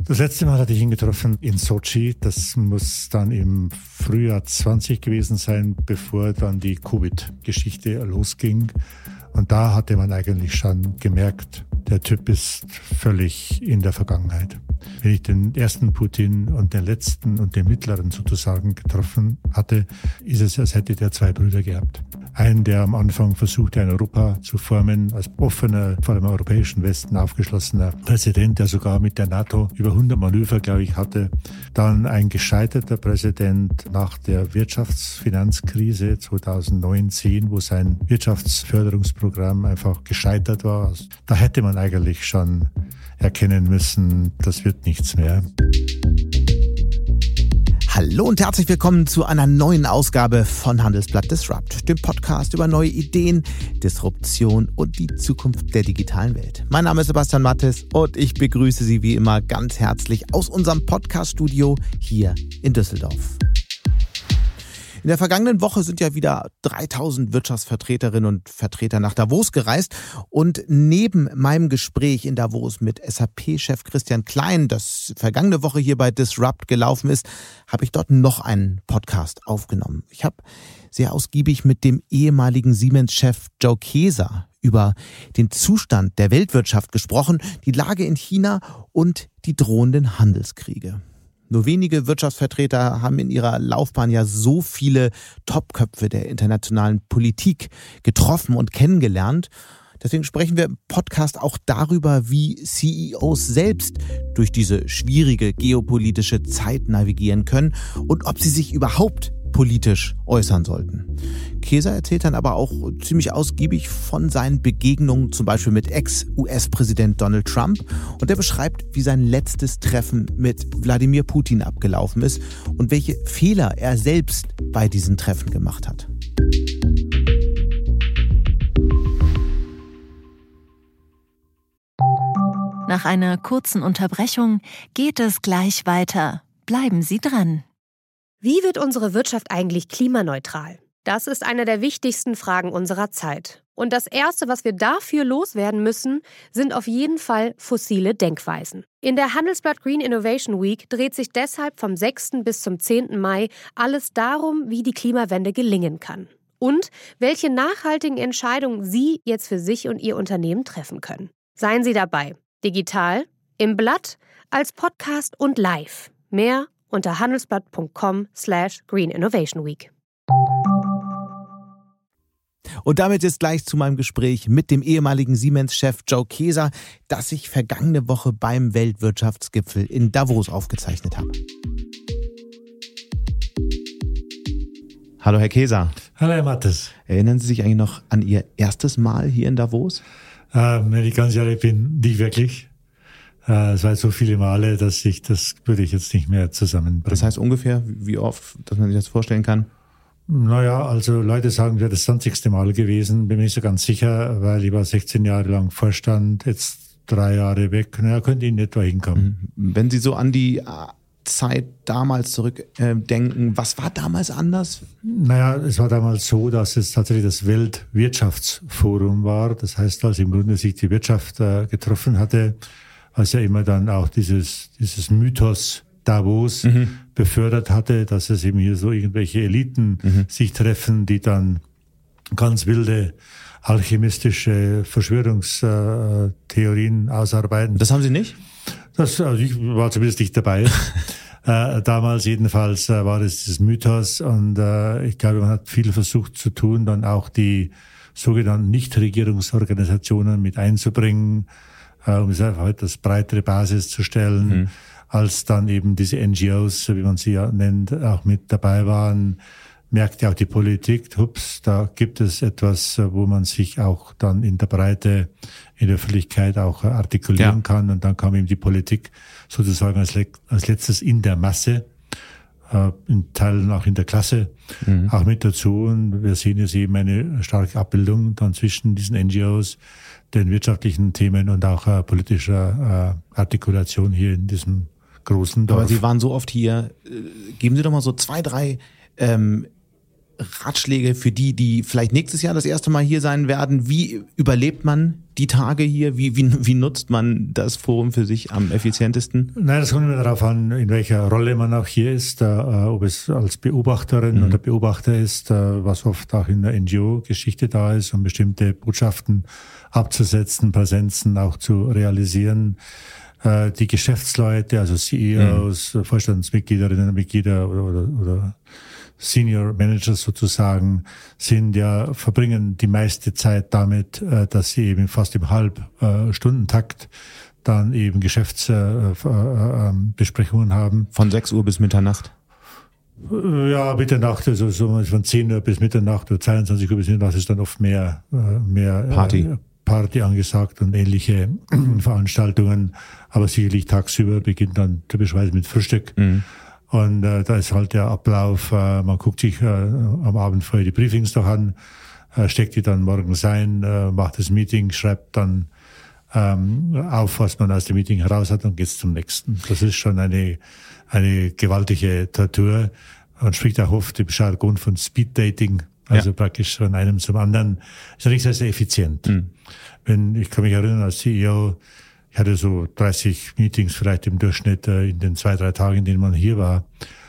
Das letzte Mal hatte ich ihn getroffen in Sochi. Das muss dann im Frühjahr 20 gewesen sein, bevor dann die Covid-Geschichte losging. Und da hatte man eigentlich schon gemerkt, der Typ ist völlig in der Vergangenheit. Wenn ich den ersten Putin und den letzten und den mittleren sozusagen getroffen hatte, ist es, als hätte der zwei Brüder gehabt. Einen, der am Anfang versuchte, ein Europa zu formen, als offener, vor allem europäischen Westen aufgeschlossener Präsident, der sogar mit der NATO über 100 Manöver, glaube ich, hatte. Dann ein gescheiterter Präsident nach der Wirtschaftsfinanzkrise 2009-10, wo sein Wirtschaftsförderungsprogramm einfach gescheitert war. Also, da hätte man eigentlich schon erkennen müssen, das wird nichts mehr. Hallo und herzlich willkommen zu einer neuen Ausgabe von Handelsblatt Disrupt, dem Podcast über neue Ideen, Disruption und die Zukunft der digitalen Welt. Mein Name ist Sebastian Mattes und ich begrüße Sie wie immer ganz herzlich aus unserem Podcast-Studio hier in Düsseldorf. In der vergangenen Woche sind ja wieder 3000 Wirtschaftsvertreterinnen und Vertreter nach Davos gereist. Und neben meinem Gespräch in Davos mit SAP-Chef Christian Klein, das vergangene Woche hier bei Disrupt gelaufen ist, habe ich dort noch einen Podcast aufgenommen. Ich habe sehr ausgiebig mit dem ehemaligen Siemens-Chef Joe Kaeser über den Zustand der Weltwirtschaft gesprochen, die Lage in China und die drohenden Handelskriege. Nur wenige Wirtschaftsvertreter haben in ihrer Laufbahn ja so viele Topköpfe der internationalen Politik getroffen und kennengelernt. Deswegen sprechen wir im Podcast auch darüber, wie CEOs selbst durch diese schwierige geopolitische Zeit navigieren können und ob sie sich überhaupt politisch äußern sollten. Kaeser erzählt dann aber auch ziemlich ausgiebig von seinen Begegnungen, zum Beispiel mit Ex-US-Präsident Donald Trump. Und er beschreibt, wie sein letztes Treffen mit Wladimir Putin abgelaufen ist und welche Fehler er selbst bei diesen Treffen gemacht hat. Nach einer kurzen Unterbrechung geht es gleich weiter. Bleiben Sie dran. Wie wird unsere Wirtschaft eigentlich klimaneutral? Das ist eine der wichtigsten Fragen unserer Zeit. Und das Erste, was wir dafür loswerden müssen, sind auf jeden Fall fossile Denkweisen. In der Handelsblatt Green Innovation Week dreht sich deshalb vom 6. bis zum 10. Mai alles darum, wie die Klimawende gelingen kann. Und welche nachhaltigen Entscheidungen Sie jetzt für sich und Ihr Unternehmen treffen können. Seien Sie dabei. Digital, im Blatt, als Podcast und live. Mehr unter handelsblatt.com/Green Innovation Week. Und damit jetzt gleich zu meinem Gespräch mit dem ehemaligen Siemens-Chef Joe Kaeser, das ich vergangene Woche beim Weltwirtschaftsgipfel in Davos aufgezeichnet habe. Hallo Herr Kaeser. Hallo Herr Mattes. Erinnern Sie sich eigentlich noch an Ihr erstes Mal hier in Davos? Wenn ich ganz ehrlich bin, nicht wirklich. Es war so viele Male, das würde ich jetzt nicht mehr zusammenbringen. Das heißt ungefähr, wie oft, dass man sich das vorstellen kann? Naja, also Leute sagen, wäre das 20. Mal gewesen, bin mir nicht so ganz sicher, weil ich war 16 Jahre lang Vorstand, jetzt 3 Jahre weg. Naja, könnte in etwa hinkommen. Wenn Sie so an die Zeit damals zurückdenken, was war damals anders? Naja, es war damals so, dass es tatsächlich das Weltwirtschaftsforum war. Das heißt, als im Grunde sich die Wirtschaft getroffen hatte, was ja immer dann auch dieses Mythos Davos befördert hatte, dass es eben hier so irgendwelche Eliten sich treffen, die dann ganz wilde alchemistische Verschwörungstheorien ausarbeiten. Das haben Sie nicht? Also ich war zumindest nicht dabei. Damals jedenfalls war es dieses Mythos und ich glaube, man hat viel versucht zu tun, dann auch die sogenannten Nichtregierungsorganisationen mit einzubringen, um es einfach etwas breitere Basis zu stellen, als dann eben diese NGOs, wie man sie ja nennt, auch mit dabei waren, merkte auch die Politik, hups, da gibt es etwas, wo man sich auch dann in der Breite, in der Öffentlichkeit auch artikulieren kann. Und dann kam eben die Politik sozusagen als letztes in der Masse, in Teilen auch in der Klasse, auch mit dazu. Und wir sehen jetzt eben eine starke Abbildung dann zwischen diesen NGOs, den wirtschaftlichen Themen und auch politischer Artikulation hier in diesem großen Dorf. Aber Sie waren so oft hier. Geben Sie doch mal so 2, 3 Ratschläge für die vielleicht nächstes Jahr das erste Mal hier sein werden? Wie überlebt man die Tage hier? Wie nutzt man das Forum für sich am effizientesten? Nein, das kommt immer darauf an, in welcher Rolle man auch hier ist, ob es als Beobachterin oder Beobachter ist, was oft auch in der NGO-Geschichte da ist, um bestimmte Botschaften abzusetzen, Präsenzen auch zu realisieren. Die Geschäftsleute, also CEOs, Vorstandsmitgliederinnen und Mitglieder oder Senior Managers sozusagen, verbringen die meiste Zeit damit, dass sie eben fast im Halbstundentakt dann eben Geschäftsbesprechungen haben. Von 6 Uhr bis Mitternacht? Ja, Mitternacht, also so von 10 Uhr bis Mitternacht oder 22 Uhr bis Mitternacht ist dann oft mehr Party angesagt und ähnliche Veranstaltungen. Aber sicherlich tagsüber beginnt dann typischerweise mit Frühstück. Und da ist halt der Ablauf, man guckt sich am Abend vorher die Briefings noch an, steckt die dann morgens ein, macht das Meeting, schreibt dann auf, was man aus dem Meeting heraus hat und geht zum nächsten. Das ist schon eine gewaltige Tortur. Man spricht auch oft im Jargon von Speed Dating, also praktisch von einem zum anderen. Ist ja nicht sehr, sehr effizient. Ich kann mich erinnern, als CEO, ich hatte so 30 Meetings vielleicht im Durchschnitt in den 2-3 Tagen, in denen man hier war.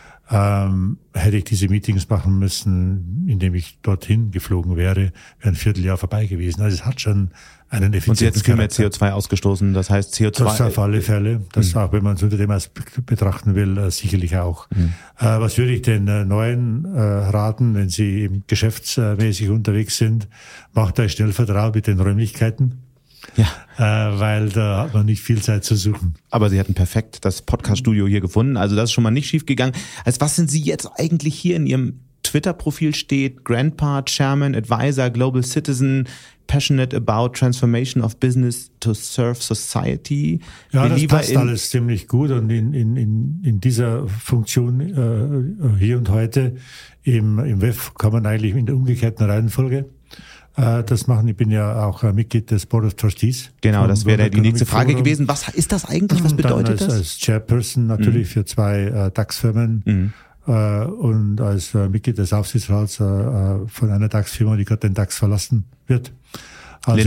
Hätte ich diese Meetings machen müssen, indem ich dorthin geflogen wäre ein Vierteljahr vorbei gewesen. Also es hat schon einen effizienten Und Sie hätten viel mehr CO2 ausgestoßen, das heißt CO2... Das auf alle Fälle, das auch, wenn man es unter dem Aspekt betrachten will, sicherlich auch. Was würde ich den Neuen raten, wenn sie eben geschäftsmäßig unterwegs sind? Macht euch schnell vertraut mit den Räumlichkeiten. Ja. Weil da hat man nicht viel Zeit zu suchen. Aber Sie hatten perfekt das Podcast-Studio hier gefunden, also das ist schon mal nicht schief gegangen. Also was sind Sie jetzt eigentlich hier in Ihrem Twitter-Profil steht? Grandpa, Chairman, Advisor, Global Citizen, passionate about transformation of business to serve society. Ja, das passt alles ziemlich gut und in dieser Funktion hier und heute im WEF kann man eigentlich in der umgekehrten Reihenfolge das machen. Ich bin ja auch Mitglied des Board of Trustees. Genau, das wäre die nächste Frage gewesen. Was ist das eigentlich? Was bedeutet das? Als Chairperson natürlich für 2 DAX-Firmen und als Mitglied des Aufsichtsrats von einer DAX-Firma, die gerade den DAX verlassen wird. Also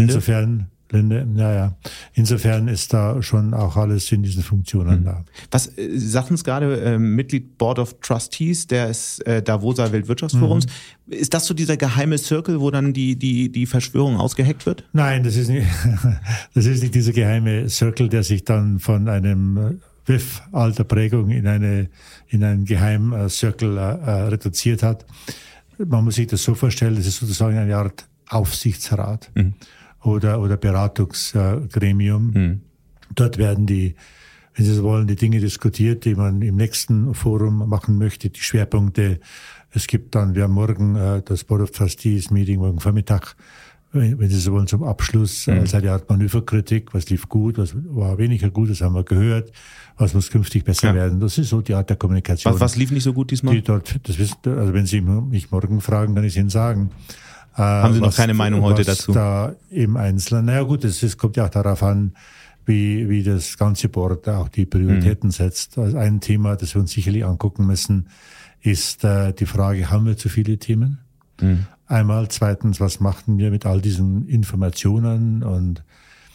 insofern ist da schon auch alles in diesen Funktionen da. Was, Sie sagten es gerade, Mitglied Board of Trustees des Davoser Weltwirtschaftsforums. Ist das so dieser geheime Circle, wo dann die Verschwörung ausgeheckt wird? Nein, das ist nicht dieser geheime Circle, der sich dann von einem WEF alter Prägung in einen Geheim-Circle reduziert hat. Man muss sich das so vorstellen, das ist sozusagen eine Art Aufsichtsrat. Oder Beratungsgremium. Dort werden wenn Sie so wollen, die Dinge diskutiert, die man im nächsten Forum machen möchte, die Schwerpunkte. Wir haben morgen das Board of Trustees Meeting, morgen Vormittag, wenn Sie so wollen, zum Abschluss, als eine Art Manöverkritik, was lief gut, was war weniger gut, das haben wir gehört, was muss künftig besser werden. Das ist so die Art der Kommunikation. Was lief nicht so gut diesmal? Also wenn Sie mich morgen fragen, kann ich Ihnen sagen. Haben Sie noch keine Meinung heute dazu? Da im Einzelnen. Naja gut, es kommt ja auch darauf an, wie das ganze Board auch die Prioritäten setzt. Also ein Thema, das wir uns sicherlich angucken müssen, ist die Frage, haben wir zu viele Themen? Einmal. Zweitens, was machen wir mit all diesen Informationen und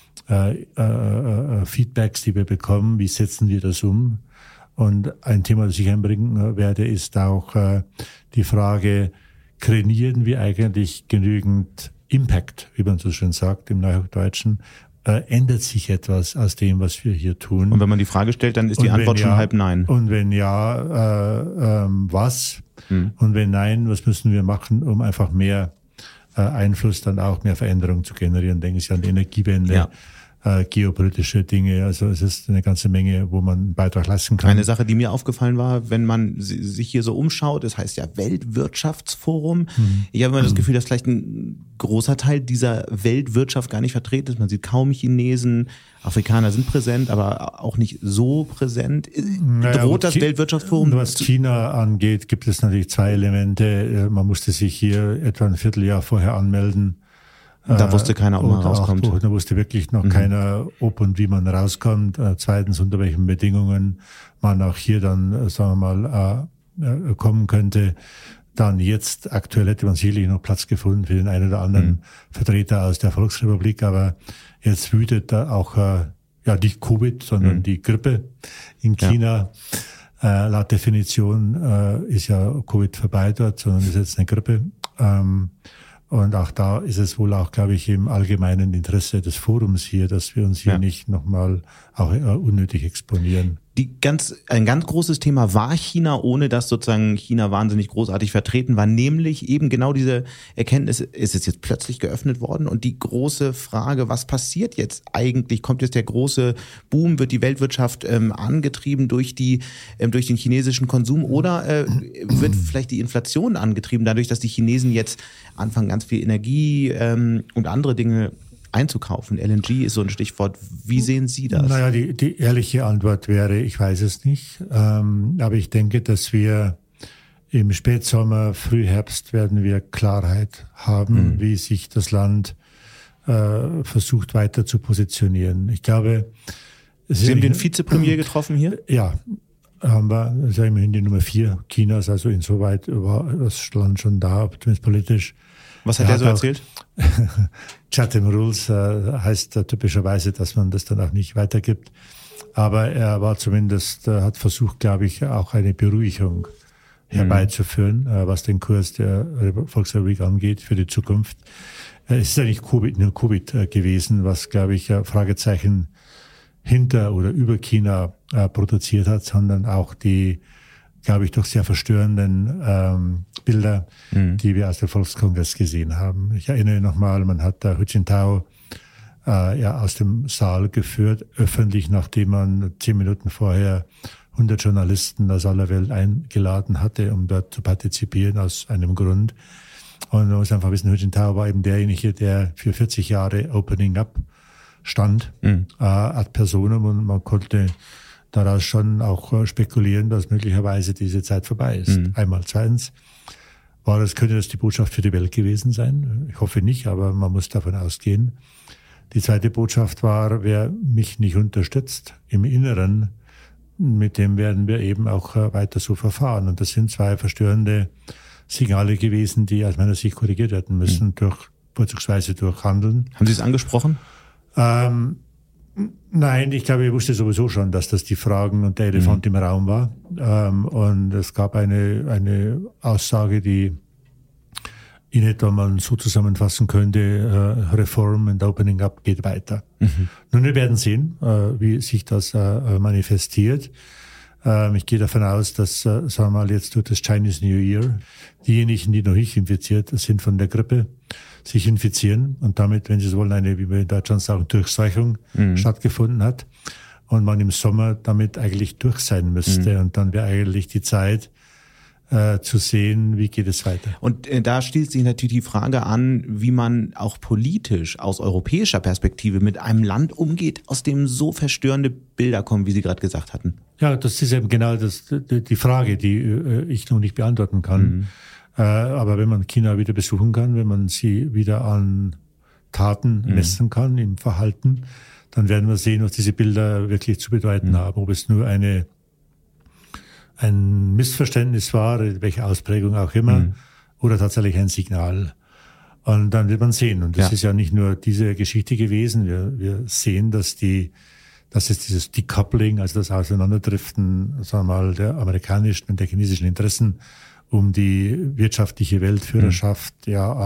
Feedbacks, die wir bekommen? Wie setzen wir das um? Und ein Thema, das ich einbringen werde, ist auch die Frage, kreieren wir eigentlich genügend Impact, wie man so schön sagt im Neuhochdeutschen? Ändert sich etwas aus dem, was wir hier tun? Und wenn man die Frage stellt, dann ist die Antwort schon halb nein. Und wenn ja, was? Und wenn nein, was müssen wir machen, um einfach mehr Einfluss, dann auch mehr Veränderung zu generieren? Denken Sie an die Energiewende. Geopolitische Dinge, also es ist eine ganze Menge, wo man einen Beitrag leisten kann. Eine Sache, die mir aufgefallen war, wenn man sich hier so umschaut, das heißt ja Weltwirtschaftsforum. Ich habe immer das Gefühl, dass vielleicht ein großer Teil dieser Weltwirtschaft gar nicht vertreten ist. Man sieht kaum Chinesen, Afrikaner sind präsent, aber auch nicht so präsent. Droht das Weltwirtschaftsforum? Was China angeht, gibt es natürlich 2 Elemente. Man musste sich hier etwa ein Vierteljahr vorher anmelden. Da wusste keiner, ob man rauskommt. Da wusste wirklich noch keiner, ob und wie man rauskommt. Zweitens, unter welchen Bedingungen man auch hier dann, sagen wir mal, kommen könnte. dann jetzt aktuell hätte man sicherlich noch Platz gefunden für den einen oder anderen Vertreter aus der Volksrepublik, aber jetzt wütet da auch nicht Covid, sondern die Grippe in China. Laut Definition ist ja Covid vorbei dort, sondern ist jetzt eine Grippe. Und auch da ist es wohl auch, glaube ich, im allgemeinen Interesse des Forums hier, dass wir uns hier nicht nochmal auch unnötig exponieren. Ein ganz großes Thema war China, ohne dass sozusagen China wahnsinnig großartig vertreten war, nämlich eben genau diese Erkenntnis, ist es jetzt plötzlich geöffnet worden und die große Frage, was passiert jetzt eigentlich? Kommt jetzt der große Boom, wird die Weltwirtschaft angetrieben durch den chinesischen Konsum oder wird vielleicht die Inflation angetrieben dadurch, dass die Chinesen jetzt anfangen, ganz viel Energie und andere Dinge einzukaufen? LNG ist so ein Stichwort. Wie sehen Sie das? Naja, die ehrliche Antwort wäre, ich weiß es nicht. Aber ich denke, dass wir im Spätsommer, Frühherbst werden wir Klarheit haben, wie sich das Land versucht weiter zu positionieren. Ich glaube, Sie haben den Vizepremier getroffen hier? Ja, haben wir. Das ist ja immerhin die Nummer 4 Chinas, also insoweit war das Land schon da, zumindest politisch. Was hat er so erzählt? Chatham Rules heißt typischerweise, dass man das dann auch nicht weitergibt. Aber er war zumindest, hat versucht, glaube ich, auch eine Beruhigung herbeizuführen, was den Kurs der Volksrepublik angeht für die Zukunft. Es ist ja nicht nur Covid gewesen, was, glaube ich, Fragezeichen hinter oder über China produziert hat, sondern auch die, glaube ich, doch sehr verstörenden Bilder, die wir aus dem Volkskongress gesehen haben. Ich erinnere nochmal, man hat da Hu Jintao aus dem Saal geführt, öffentlich, nachdem man 10 Minuten vorher 100 Journalisten aus aller Welt eingeladen hatte, um dort zu partizipieren, aus einem Grund. Und man muss einfach wissen, Hu Jintao war eben derjenige, der für 40 Jahre Opening Up stand, ad personam, und man konnte daraus schon auch spekulieren, dass möglicherweise diese Zeit vorbei ist. Einmal. Zweitens könnte das die Botschaft für die Welt gewesen sein. Ich hoffe nicht, aber man muss davon ausgehen. Die zweite Botschaft war, wer mich nicht unterstützt im Inneren, mit dem werden wir eben auch weiter so verfahren. Und das sind 2 verstörende Signale gewesen, die aus meiner Sicht korrigiert werden müssen, vorzugsweise durch Handeln. Haben Sie es angesprochen? Nein, ich glaube, ich wusste sowieso schon, dass das die Fragen und der Elefant im Raum war. Und es gab eine Aussage, die in etwa man so zusammenfassen könnte, Reform and Opening Up geht weiter. Nun, wir werden sehen, wie sich das manifestiert. Ich gehe davon aus, dass, sagen wir mal, jetzt durch das Chinese New Year diejenigen, die noch nicht infiziert sind von der Grippe, sich infizieren und damit, wenn Sie so wollen, eine, wie wir in Deutschland sagen, Durchseuchung stattgefunden hat und man im Sommer damit eigentlich durch sein müsste. Und dann wäre eigentlich die Zeit zu sehen, wie geht es weiter. Und da schließt sich natürlich die Frage an, wie man auch politisch aus europäischer Perspektive mit einem Land umgeht, aus dem so verstörende Bilder kommen, wie Sie gerade gesagt hatten. Ja, das ist eben genau die Frage, die ich noch nicht beantworten kann. Aber wenn man China wieder besuchen kann, wenn man sie wieder an Taten messen kann, im Verhalten, dann werden wir sehen, was diese Bilder wirklich zu bedeuten haben. Ob es nur ein Missverständnis war, welche Ausprägung auch immer, oder tatsächlich ein Signal. Und dann wird man sehen. Und das ist ja nicht nur diese Geschichte gewesen. Wir sehen, dass es dieses Decoupling, also das Auseinanderdriften, sagen wir mal, der amerikanischen und der chinesischen Interessen um die wirtschaftliche Weltführerschaft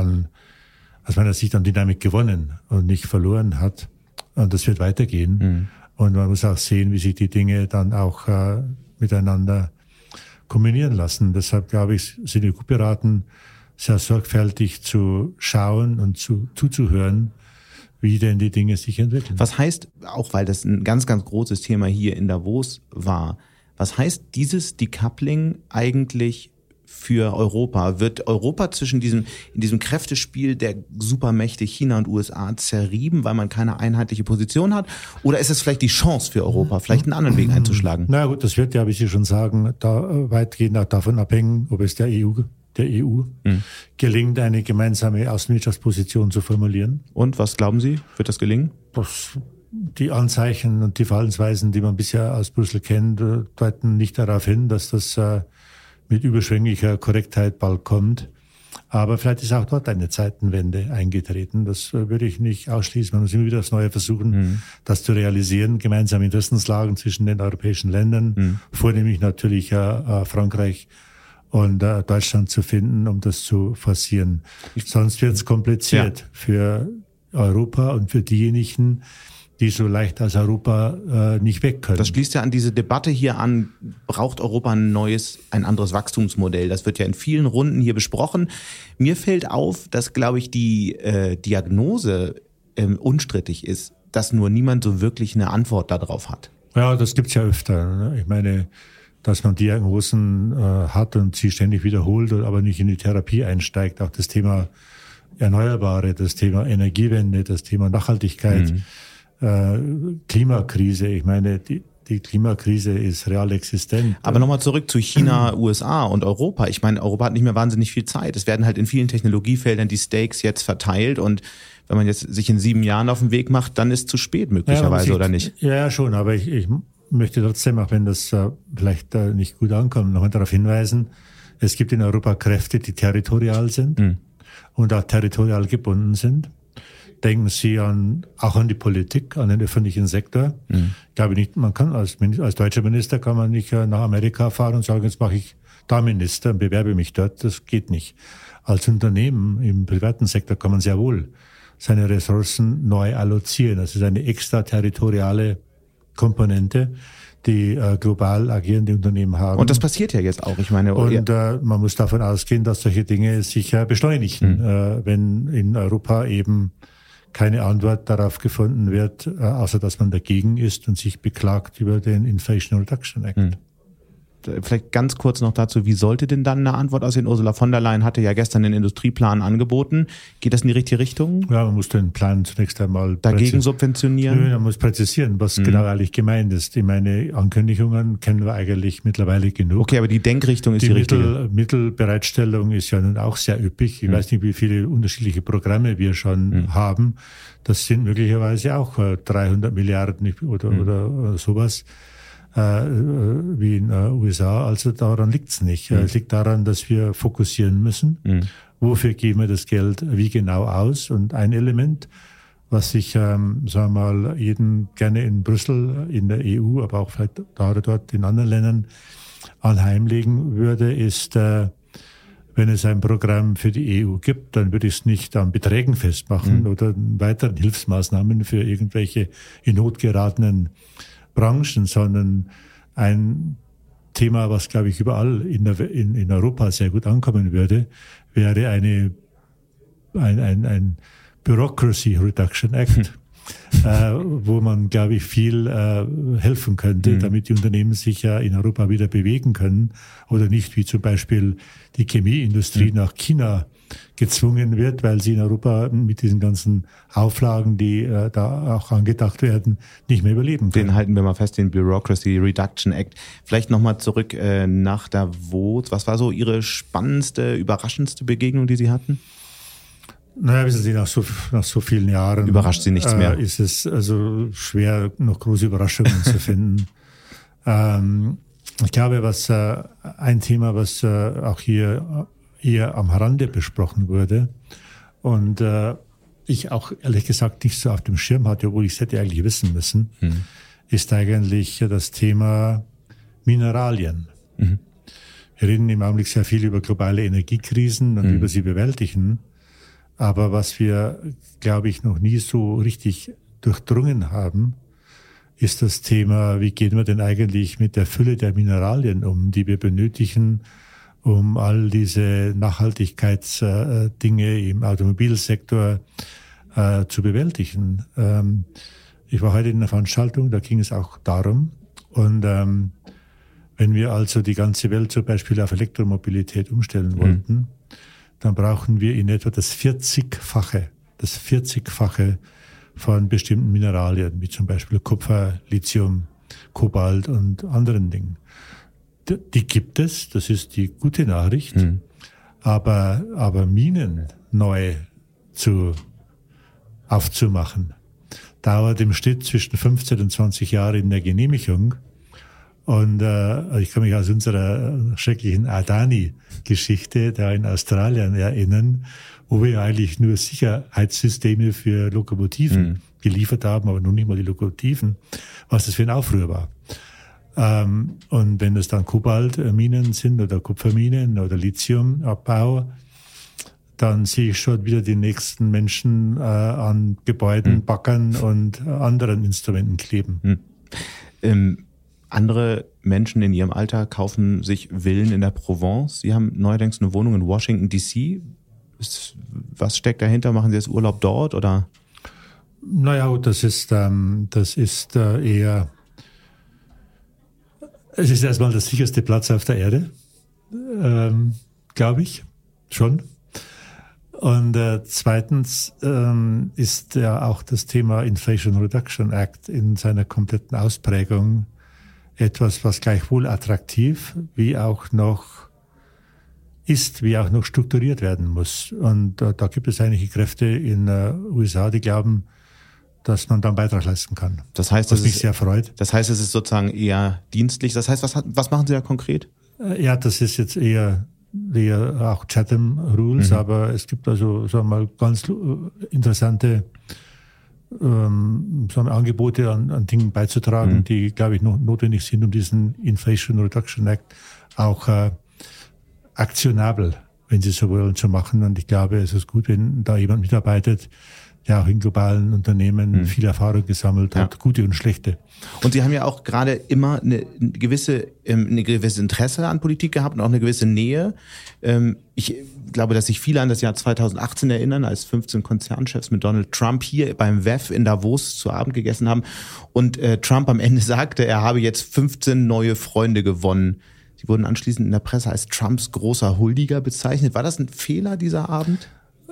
aus meiner Sicht an Dynamik gewonnen und nicht verloren hat. Und das wird weitergehen. Und man muss auch sehen, wie sich die Dinge dann auch miteinander kombinieren lassen. Deshalb, glaube ich, sind wir gut beraten, sehr sorgfältig zu schauen und zuzuhören, wie denn die Dinge sich entwickeln. Was heißt, auch weil das ein ganz, ganz großes Thema hier in Davos war, was heißt dieses Decoupling eigentlich für Europa? Wird Europa in diesem Kräftespiel der Supermächte China und USA zerrieben, weil man keine einheitliche Position hat? Oder ist es vielleicht die Chance für Europa, vielleicht einen anderen Weg einzuschlagen? Na gut, das wird ja, wie Sie schon sagen, weitgehend auch davon abhängen, ob es der EU gelingt, eine gemeinsame Außenwirtschaftsposition zu formulieren. Und was glauben Sie, wird das gelingen? Die Anzeichen und die Verhaltensweisen, die man bisher aus Brüssel kennt, deuten nicht darauf hin, dass das mit überschwänglicher Korrektheit bald kommt. Aber vielleicht ist auch dort eine Zeitenwende eingetreten. Das würde ich nicht ausschließen. Man muss immer wieder aufs Neue versuchen, das zu realisieren. Gemeinsame Interessenslagen zwischen den europäischen Ländern, vornehmlich natürlich Frankreich und Deutschland zu finden, um das zu forcieren. Sonst wird es kompliziert für Europa und für diejenigen, die so leicht aus Europa nicht weg können. Das schließt ja an diese Debatte hier an, braucht Europa ein anderes Wachstumsmodell? Das wird ja in vielen Runden hier besprochen. Mir fällt auf, dass, glaube ich, die Diagnose unstrittig ist, dass nur niemand so wirklich eine Antwort darauf hat. Ja, das gibt's ja öfter. Ne? Ich meine, dass man Diagnosen hat und sie ständig wiederholt, aber nicht in die Therapie einsteigt. Auch das Thema Erneuerbare, das Thema Energiewende, das Thema Nachhaltigkeit, Klimakrise. Ich meine, die Klimakrise ist real existent. Aber nochmal zurück zu China, USA und Europa. Ich meine, Europa hat nicht mehr wahnsinnig viel Zeit. Es werden halt in vielen Technologiefeldern die Stakes jetzt verteilt und wenn man jetzt sich in 7 Jahren auf den Weg macht, dann ist es zu spät möglicherweise, oder nicht? Ja, schon, aber ich möchte trotzdem, auch wenn das vielleicht nicht gut ankommt, nochmal darauf hinweisen, es gibt in Europa Kräfte, die territorial sind und auch territorial gebunden sind. Denken Sie auch an die Politik, an den öffentlichen Sektor. Ich glaube nicht, man kann als deutscher Minister kann man nicht nach Amerika fahren und sagen, jetzt mache ich da Minister und bewerbe mich dort. Das geht nicht. Als Unternehmen im privaten Sektor kann man sehr wohl seine Ressourcen neu allozieren. Das ist eine extraterritoriale Komponente, die global agierende Unternehmen haben. Und das passiert ja jetzt auch. Ich meine, man muss davon ausgehen, dass solche Dinge sich beschleunigen, wenn in Europa eben keine Antwort darauf gefunden wird, außer dass man dagegen ist und sich beklagt über den Inflation Reduction Act. Vielleicht ganz kurz noch dazu, wie sollte denn dann eine Antwort aussehen? Ursula von der Leyen hatte ja gestern den Industrieplan angeboten. Geht das in die richtige Richtung? Ja, man muss den Plan zunächst einmal dagegen subventionieren? Nö, man muss präzisieren, was genau eigentlich gemeint ist. Ich meine, Ankündigungen kennen wir eigentlich mittlerweile genug. Okay, aber die Denkrichtung ist die richtige. Die Mittelbereitstellung ist ja nun auch sehr üppig. Ich weiß nicht, wie viele unterschiedliche Programme wir schon haben. Das sind möglicherweise auch 300 Milliarden oder sowas. Wie in den USA, also daran liegt's nicht. Es liegt daran, dass wir fokussieren müssen. Wofür geben wir das Geld wie genau aus? Und ein Element, was ich, sagen wir mal, jedem gerne in Brüssel, in der EU, aber auch vielleicht da oder dort in anderen Ländern anheimlegen würde, ist, wenn es ein Programm für die EU gibt, dann würde ich es nicht an Beträgen festmachen oder weiteren Hilfsmaßnahmen für irgendwelche in Not geratenen Branchen, sondern ein Thema, was, glaube ich, überall in Europa sehr gut ankommen würde, wäre ein Bureaucracy Reduction Act, wo man, glaube ich, viel helfen könnte, damit die Unternehmen sich ja in Europa wieder bewegen können oder nicht, wie zum Beispiel die Chemieindustrie nach China gezwungen wird, weil sie in Europa mit diesen ganzen Auflagen, die da auch angedacht werden, nicht mehr überleben können. Den halten wir mal fest, den Bureaucracy Reduction Act. Vielleicht nochmal zurück nach Davos. Was war so Ihre spannendste, überraschendste Begegnung, die Sie hatten? Naja, wissen Sie, nach so vielen Jahren überrascht Sie nichts mehr. Ist es also schwer, noch große Überraschungen zu finden. Ich glaube, ein Thema, was auch hier eher am Rande besprochen wurde und ich auch ehrlich gesagt nicht so auf dem Schirm hatte, obwohl ich es hätte eigentlich wissen müssen, ist eigentlich das Thema Mineralien. Wir reden im Augenblick sehr viel über globale Energiekrisen und über sie bewältigen. Aber was wir, glaube ich, noch nie so richtig durchdrungen haben, ist das Thema, wie gehen wir denn eigentlich mit der Fülle der Mineralien um, die wir benötigen, um all diese Nachhaltigkeitsdinge im Automobilsektor zu bewältigen. Ich war heute in einer Veranstaltung, da ging es auch darum. Und wenn wir also die ganze Welt zum Beispiel auf Elektromobilität umstellen wollten, dann brauchen wir in etwa das 40-fache von bestimmten Mineralien, wie zum Beispiel Kupfer, Lithium, Kobalt und anderen Dingen. Die gibt es, das ist die gute Nachricht, aber Minen neu aufzumachen, dauert im Schnitt zwischen 15 und 20 Jahre in der Genehmigung Und ich kann mich aus unserer schrecklichen Adani-Geschichte da in Australien erinnern, wo wir eigentlich nur Sicherheitssysteme für Lokomotiven geliefert haben, aber noch nicht mal die Lokomotiven, was das für ein Aufruhr war. Und wenn das dann Kobaltminen sind oder Kupferminen oder Lithiumabbau, dann sehe ich schon wieder die nächsten Menschen an Gebäuden, Baggern und anderen Instrumenten kleben. Andere Menschen in ihrem Alter kaufen sich Villen in der Provence. Sie haben neuerdings eine Wohnung in Washington D.C. Was steckt dahinter? Machen Sie jetzt Urlaub dort oder? Naja, das ist eher, es ist erstmal der sicherste Platz auf der Erde, glaube ich, schon. Und zweitens ist ja auch das Thema Inflation Reduction Act in seiner kompletten Ausprägung etwas, was gleichwohl attraktiv wie auch noch strukturiert werden muss. Und da gibt es einige Kräfte in USA, die glauben, dass man da einen Beitrag leisten kann. Das heißt, was mich sehr freut. Das heißt, es ist sozusagen eher dienstlich. Das heißt, was machen Sie da konkret? Ja, das ist jetzt eher auch Chatham Rules, aber es gibt also, sagen wir mal, ganz interessante Angebote an Dingen beizutragen, die, glaube ich, noch notwendig sind, um diesen Inflation Reduction Act auch aktionabel, wenn Sie so wollen, zu machen. Und ich glaube, es ist gut, wenn da jemand mitarbeitet, der auch in globalen Unternehmen viel Erfahrung gesammelt hat, gute und schlechte. Und Sie haben ja auch gerade immer eine gewisse Interesse an Politik gehabt und auch eine gewisse Nähe. Ich glaube, dass sich viele an das Jahr 2018 erinnern, als 15 Konzernchefs mit Donald Trump hier beim WEF in Davos zu Abend gegessen haben und Trump am Ende sagte, er habe jetzt 15 neue Freunde gewonnen. Sie wurden anschließend in der Presse als Trumps großer Huldiger bezeichnet. War das ein Fehler, dieser Abend?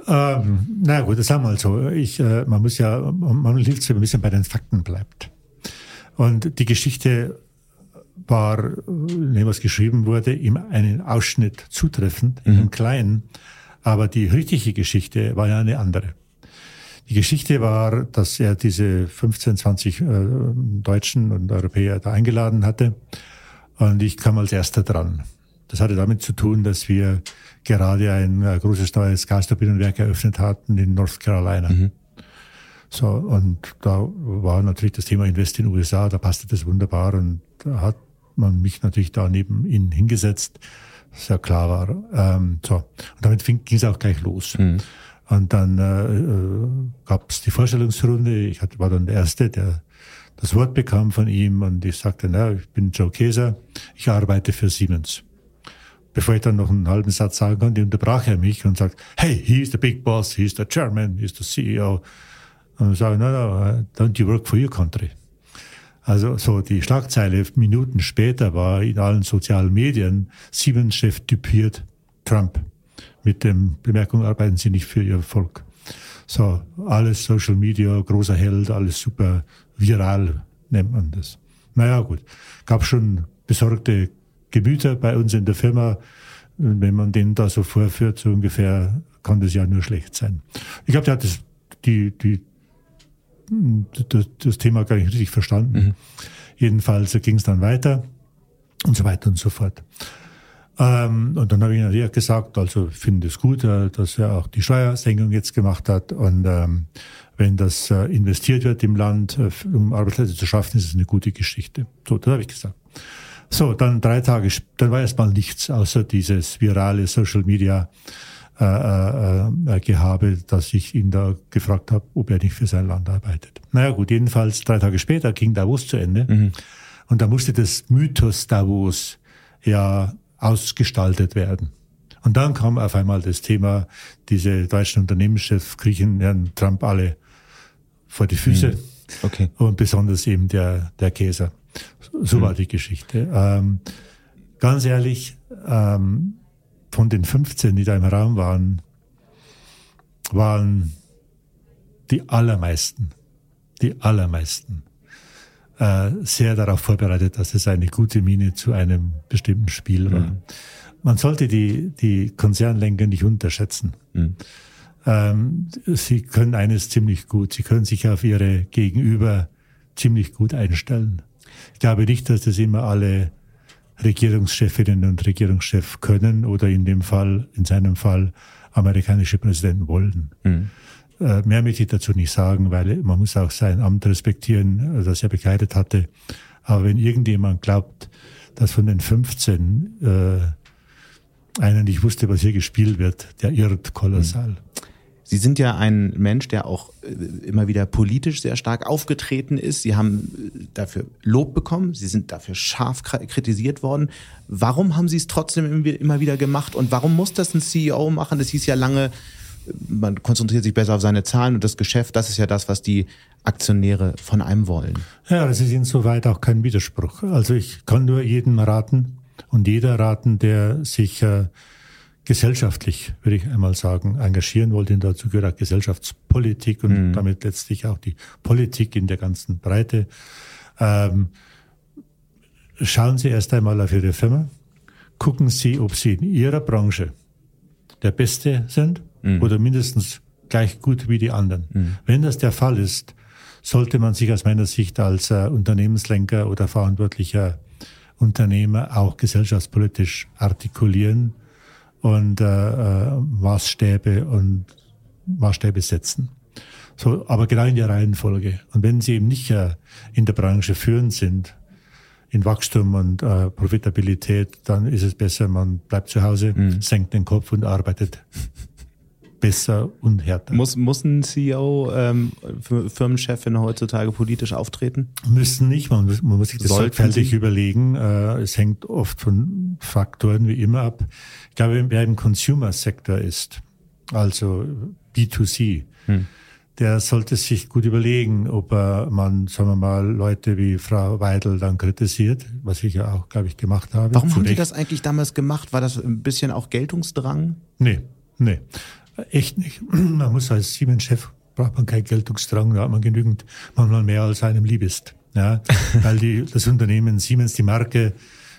Na gut, das sagen wir mal so. Man hilft, wenn man ein bisschen bei den Fakten bleibt. Und die Geschichte war, was geschrieben wurde, in einem Ausschnitt zutreffend, in einem kleinen. Aber die richtige Geschichte war ja eine andere. Die Geschichte war, dass er diese 15, 20 Deutschen und Europäer da eingeladen hatte. Und ich kam als Erster dran. Das hatte damit zu tun, dass wir gerade ein großes neues Gasturbinenwerk eröffnet hatten in North Carolina. So, und da war natürlich das Thema Invest in den USA, da passte das wunderbar und da hat man mich natürlich da neben ihn hingesetzt, was ja klar war. So, und damit ging es auch gleich los. Und dann gab es die Vorstellungsrunde, ich war dann der Erste, der das Wort bekam von ihm und ich sagte, ich bin Joe Kaeser, ich arbeite für Siemens. Bevor ich dann noch einen halben Satz sagen konnte, unterbrach er mich und sagt, hey, he's the big boss, he's the chairman, he's the CEO. Und ich sage, no, don't you work for your country? Also so die Schlagzeile Minuten später war in allen sozialen Medien, Siemens-Chef typiert Trump. Mit dem Bemerkung, arbeiten Sie nicht für Ihr Volk. So, alles Social Media, großer Held, alles super viral, nennt man das. Naja, gut. Gab schon besorgte Gemüter bei uns in der Firma. Wenn man den da so vorführt, so ungefähr, kann das ja nur schlecht sein. Ich glaube, der hat das Thema gar nicht richtig verstanden. Jedenfalls ging es dann weiter und so weiter und so fort. Und dann habe ich natürlich gesagt, also finde es gut, dass er auch die Steuersenkung jetzt gemacht hat und wenn das investiert wird im Land, um Arbeitsplätze zu schaffen, ist es eine gute Geschichte. So, das habe ich gesagt. So, dann 3 Tage, dann war erstmal nichts, außer dieses virale Social Media Gehabe, dass ich ihn da gefragt habe, ob er nicht für sein Land arbeitet. Naja gut, jedenfalls 3 Tage später ging Davos zu Ende und da musste das Mythos Davos ja ausgestaltet werden. Und dann kam auf einmal das Thema, diese deutschen Unternehmenschefs kriechen Herrn Trump alle vor die Füße. Okay. Und besonders eben der Kaeser. So war die Geschichte. Ganz ehrlich, von den 15, die da im Raum waren die allermeisten sehr darauf vorbereitet, dass es eine gute Miene zu einem bestimmten Spiel war. Man sollte die Konzernlenker nicht unterschätzen. Sie können eines ziemlich gut. Sie können sich auf ihre Gegenüber ziemlich gut einstellen. Ich glaube nicht, dass das immer alle Regierungschefinnen und Regierungschefs können oder in seinem Fall amerikanische Präsidenten wollen. Mehr möchte ich dazu nicht sagen, weil man muss auch sein Amt respektieren, das er bekleidet hatte. Aber wenn irgendjemand glaubt, dass von den 15 einer nicht wusste, was hier gespielt wird, der irrt kolossal. Sie sind ja ein Mensch, der auch immer wieder politisch sehr stark aufgetreten ist. Sie haben dafür Lob bekommen, Sie sind dafür scharf kritisiert worden. Warum haben Sie es trotzdem immer wieder gemacht und warum muss das ein CEO machen? Das hieß ja lange, man konzentriert sich besser auf seine Zahlen und das Geschäft, das ist ja das, was die Aktionäre von einem wollen. Ja, das ist insoweit auch kein Widerspruch. Also ich kann nur jedem raten und jeder raten, der sich gesellschaftlich, würde ich einmal sagen, engagieren wollte. Und dazu gehört auch Gesellschaftspolitik und damit letztlich auch die Politik in der ganzen Breite. Schauen Sie erst einmal auf Ihre Firma. Gucken Sie, ob Sie in Ihrer Branche der Beste sind oder mindestens gleich gut wie die anderen. Wenn das der Fall ist, sollte man sich aus meiner Sicht als Unternehmenslenker oder verantwortlicher Unternehmer auch gesellschaftspolitisch artikulieren und Maßstäbe setzen. So, aber genau in der Reihenfolge. Und wenn Sie eben nicht in der Branche führend sind, in Wachstum und Profitabilität, dann ist es besser, man bleibt zu Hause, senkt den Kopf und arbeitet besser und härter. Muss ein CEO, Firmenchefin heutzutage politisch auftreten? Müssen nicht, man muss sich das sorgfältig überlegen. Es hängt oft von Faktoren wie immer ab. Ich glaube, wer im Consumer-Sektor ist, also B2C, der sollte sich gut überlegen, ob man, sagen wir mal, Leute wie Frau Weidel dann kritisiert, was ich ja auch, glaube ich, gemacht habe. Warum haben Sie das eigentlich damals gemacht? War das ein bisschen auch Geltungsdrang? Nee. Echt nicht. Man muss als Siemens-Chef, braucht man keinen Geltungsdrang, da hat man genügend, manchmal mehr als einem lieb ist. Ja, weil das Unternehmen Siemens, die Marke,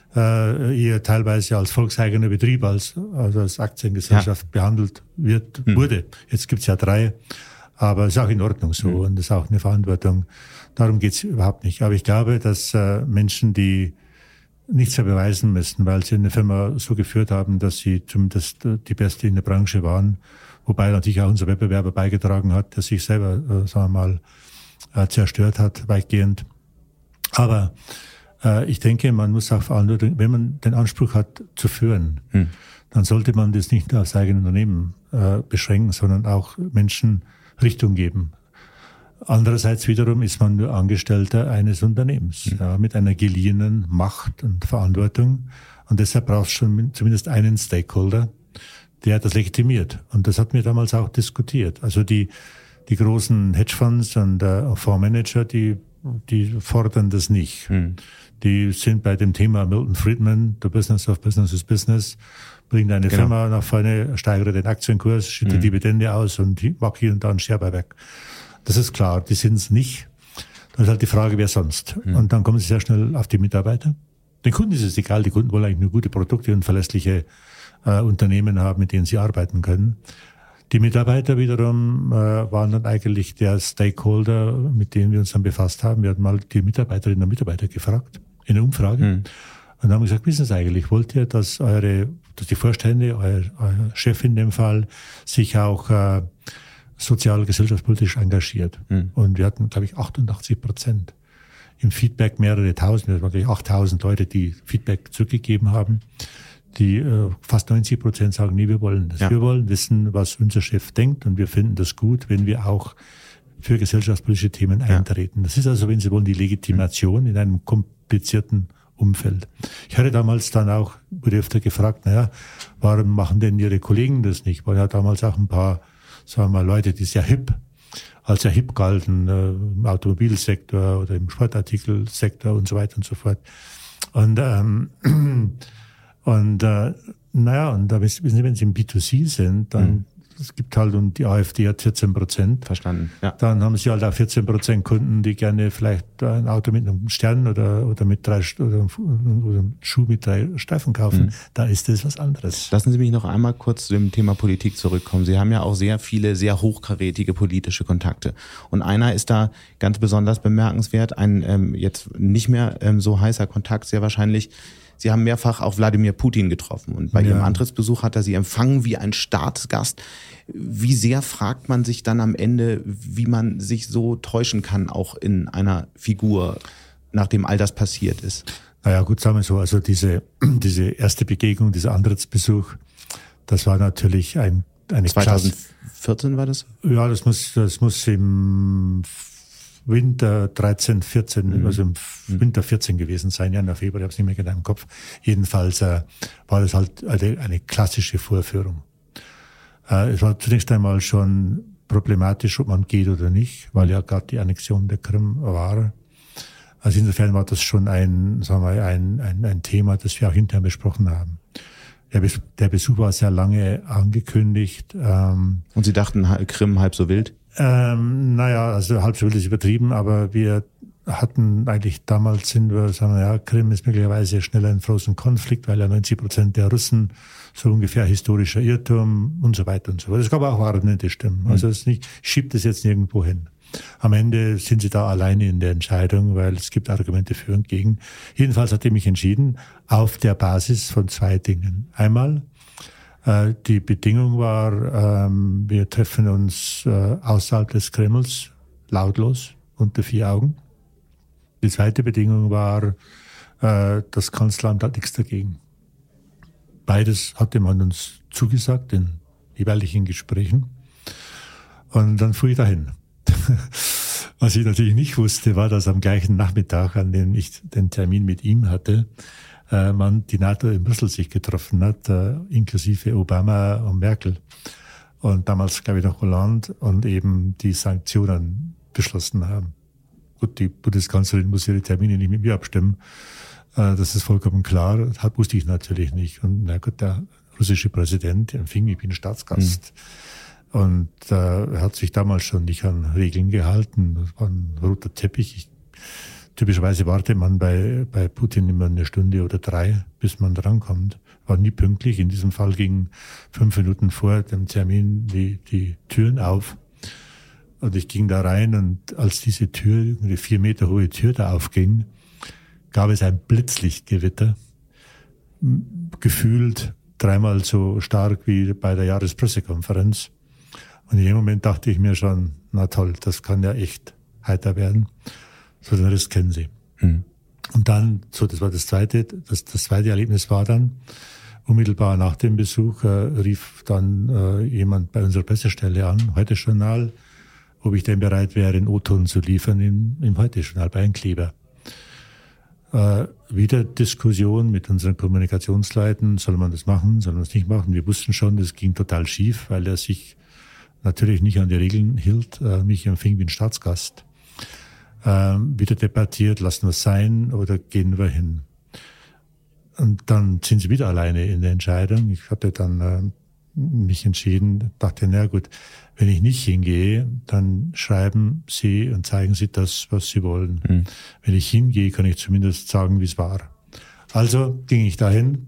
eher teilweise als volkseigener Betrieb, also als Aktiengesellschaft behandelt wurde. Jetzt gibt's ja 3, aber ist auch in Ordnung so und ist auch eine Verantwortung. Darum geht's überhaupt nicht. Aber ich glaube, dass Menschen, die nichts mehr beweisen müssen, weil sie eine Firma so geführt haben, dass sie zumindest die Beste in der Branche waren, wobei natürlich auch unser Wettbewerber beigetragen hat, der sich selber, sagen wir mal, zerstört hat, weitgehend. Aber ich denke, man muss auch Verantwortung, wenn man den Anspruch hat, zu führen, dann sollte man das nicht nur aufs eigene Unternehmen beschränken, sondern auch Menschen Richtung geben. Andererseits wiederum ist man nur Angestellter eines Unternehmens, mit einer geliehenen Macht und Verantwortung. Und deshalb braucht es schon zumindest einen Stakeholder, der das legitimiert. Und das hatten wir damals auch diskutiert. Also die großen Hedgefonds und Fondsmanager, die fordern das nicht. Die sind bei dem Thema Milton Friedman, the business of business is business, bringt eine Firma nach vorne, steigert den Aktienkurs, schüttet Dividende aus und macht hier und da einen Share Buyback. Das ist klar, die sind es nicht. Dann ist halt die Frage, wer sonst? Und dann kommen sie sehr schnell auf die Mitarbeiter. Den Kunden ist es egal, die Kunden wollen eigentlich nur gute Produkte und verlässliche Unternehmen haben, mit denen sie arbeiten können. Die Mitarbeiter wiederum waren dann eigentlich der Stakeholder, mit dem wir uns dann befasst haben. Wir hatten mal die Mitarbeiterinnen und Mitarbeiter gefragt, in einer Umfrage. Und dann haben wir gesagt, wissen Sie eigentlich, wollt ihr, dass die Vorstände, euer Chef in dem Fall, sich auch sozial, gesellschaftspolitisch engagiert. Und wir hatten, glaube ich, 88% im Feedback, mehrere Tausend, wir hatten 8.000 Leute, die Feedback zurückgegeben haben, die fast 90% sagen, nee, wir wollen das. Ja. Wir wollen wissen, was unser Chef denkt und wir finden das gut, wenn wir auch für gesellschaftspolitische Themen eintreten. Das ist also, wenn Sie wollen, die Legitimation in einem komplizierten Umfeld. Ich hatte damals dann auch, wurde öfter gefragt, warum machen denn Ihre Kollegen das nicht? Weil ja damals auch ein paar, sagen wir mal, Leute, die sehr hip galten, im Automobilsektor oder im Sportartikelsektor und so weiter und so fort. Und da wissen Sie, wenn Sie im B2C sind, dann es gibt halt, und die AfD hat 14%. Verstanden, ja. Dann haben sie halt auch 14% Kunden, die gerne vielleicht ein Auto mit einem Stern oder mit oder einen Schuh mit 3 Streifen kaufen. Da ist das was anderes. Lassen Sie mich noch einmal kurz zu dem Thema Politik zurückkommen. Sie haben ja auch sehr viele, sehr hochkarätige politische Kontakte. Und einer ist da ganz besonders bemerkenswert, ein jetzt nicht mehr so heißer Kontakt, sehr wahrscheinlich. Sie haben mehrfach auch Wladimir Putin getroffen und bei Ihrem Antrittsbesuch hat er Sie empfangen wie ein Staatsgast. Wie sehr fragt man sich dann am Ende, wie man sich so täuschen kann, auch in einer Figur, nachdem all das passiert ist? Naja, gut, sagen wir so, also diese erste Begegnung, dieser Antrittsbesuch, das war natürlich eine 2014 war das? Ja, das muss im Winter 13, 14, also im Winter 14 gewesen sein, Januar, Februar, ich habe es nicht mehr genau im Kopf. Jedenfalls war das halt eine klassische Vorführung. Es war zunächst einmal schon problematisch, ob man geht oder nicht, weil ja gerade die Annexion der Krim war. Also insofern war das schon ein Thema, das wir auch hinterher besprochen haben. Der Besuch war sehr lange angekündigt. Und Sie dachten, Krim halb so wild? Naja, also halb so wild ist übertrieben, aber wir hatten eigentlich damals Krim ist möglicherweise schneller ein frozen Konflikt, weil ja 90% der Russen so ungefähr historischer Irrtum und so weiter und so fort. Es gab auch warnende Stimmen. Also schiebt es jetzt nirgendwo hin. Am Ende sind sie da alleine in der Entscheidung, weil es gibt Argumente für und gegen. Jedenfalls hat er mich entschieden auf der Basis von 2 Dingen. Einmal, die Bedingung war, wir treffen uns außerhalb des Kremls, lautlos, unter 4 Augen. Die zweite Bedingung war, das Kanzleramt hat nichts dagegen. Beides hatte man uns zugesagt in jeweiligen Gesprächen. Und dann fuhr ich dahin. Was ich natürlich nicht wusste, war, dass am gleichen Nachmittag, an dem ich den Termin mit ihm hatte, man die NATO in Brüssel sich getroffen hat, inklusive Obama und Merkel. Und damals, glaube ich, noch Hollande und eben die Sanktionen beschlossen haben. Gut, die Bundeskanzlerin muss ihre Termine nicht mit mir abstimmen. Das ist vollkommen klar. Das wusste ich natürlich nicht. Und na gut, der russische Präsident empfing mich wie ein Staatsgast. Und er hat sich damals schon nicht an Regeln gehalten. Das war ein roter Teppich. Typischerweise wartet man bei Putin immer 1 Stunde oder 3, bis man drankommt. War nie pünktlich. In diesem Fall gingen 5 Minuten vor dem Termin die Türen auf. Und ich ging da rein und als diese Tür, eine 4 Meter hohe Tür da aufging, gab es ein Blitzlichtgewitter. Gefühlt 3-mal so stark wie bei der Jahrespressekonferenz. Und in dem Moment dachte ich mir schon, na toll, das kann ja echt heiter werden. So, den Rest kennen Sie. Und dann, das war das zweite. Das zweite Erlebnis war dann, unmittelbar nach dem Besuch rief dann jemand bei unserer Pressestelle an, Heute-Journal, ob ich denn bereit wäre, einen O-Ton zu liefern im Heute-Journal bei einem Kleber. Wieder Diskussion mit unseren Kommunikationsleuten, soll man das machen, soll man das nicht machen. Wir wussten schon, das ging total schief, weil er sich natürlich nicht an die Regeln hielt, mich empfing wie ein Staatsgast. Wieder debattiert, lassen wir es sein oder gehen wir hin. Und dann sind sie wieder alleine in der Entscheidung. Ich hatte dann mich entschieden, dachte, na gut, wenn ich nicht hingehe, dann schreiben Sie und zeigen Sie das, was Sie wollen. Wenn ich hingehe, kann ich zumindest sagen, wie es war. Also ging ich dahin.